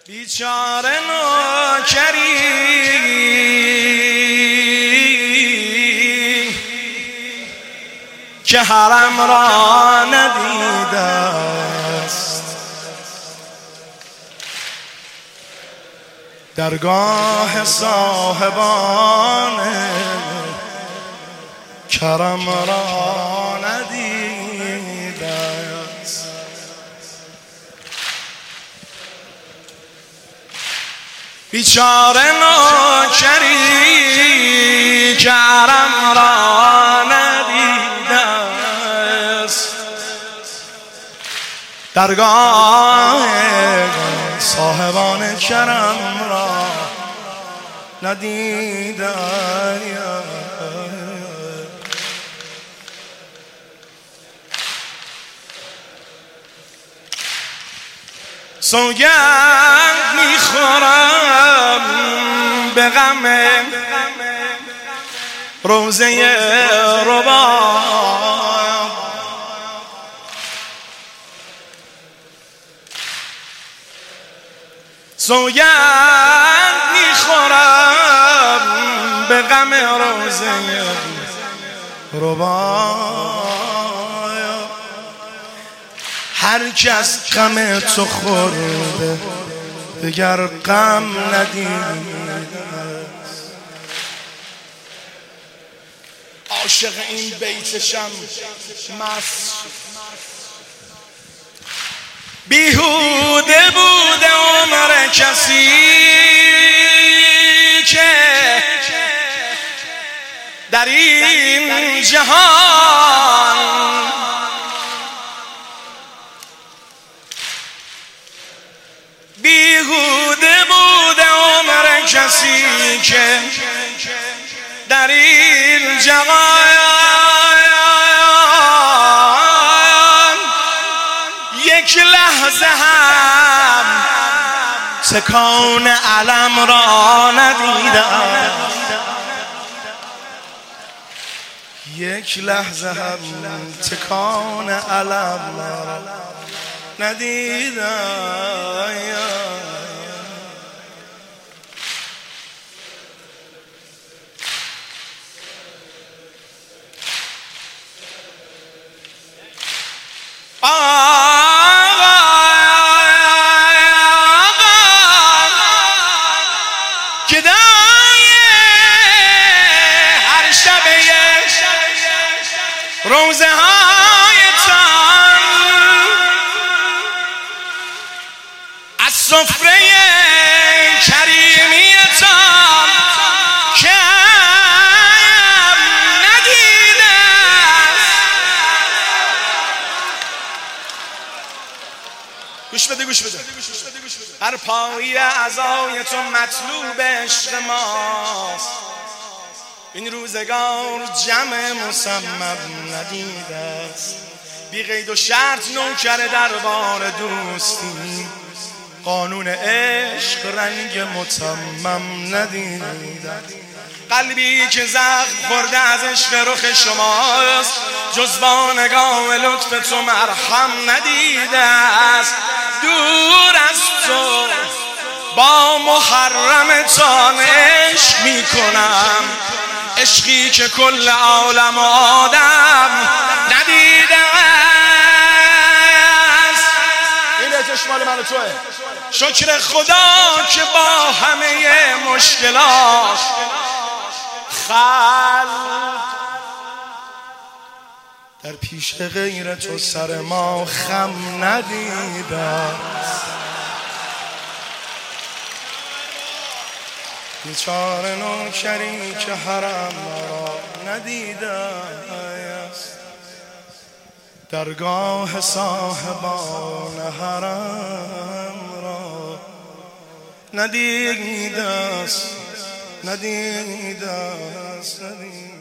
بیچاره نوکری که حرم را ندیده است، درگاه صاحبان کرم را ندیده است. بیچاره نوکری که حرم را ندیده است، درگاه صاحبان کرم را ندیده است. سوگند میخورم به غم روزه رباب، سوگند میخورم به غم روزه رباب. هر کس غم تو خورده دگر غم ندیده. عاشق این بیتشم مست، بیهوده بوده عمر کسی که در این جهان بیهوده بوده عمر کسی که در این جهان یک لحظه هم تکان علم را ندیده، یک لحظه هم تکان علم را ندیده. گدای هر شب روزه هایتان از سفره کریمیتان که ندیده است. گوش بده. هر پایی عزای تو مطلوب عشق ماست، این روزگار جمع مصمم ندیده است. بی قید و شرط نوکر دربار دوستی، قانون عشق رنگ متمم ندیده. قلبی که زخم خورده از عشق رخ شماست، جز با نگاه لطف تو مرهم ندیده است. دور از تو با محرمتان عشق می کنم، عشقی که کل عالم و آدم ندیده است. این بیتش مال من و توه. شکر خدا که با همه مشکلات خلق در پیش غیر تو سر ما خم ندیده است. بیچاره نوکری که حرم را ندیده است، درگاه صاحبان حرم را ندیده است.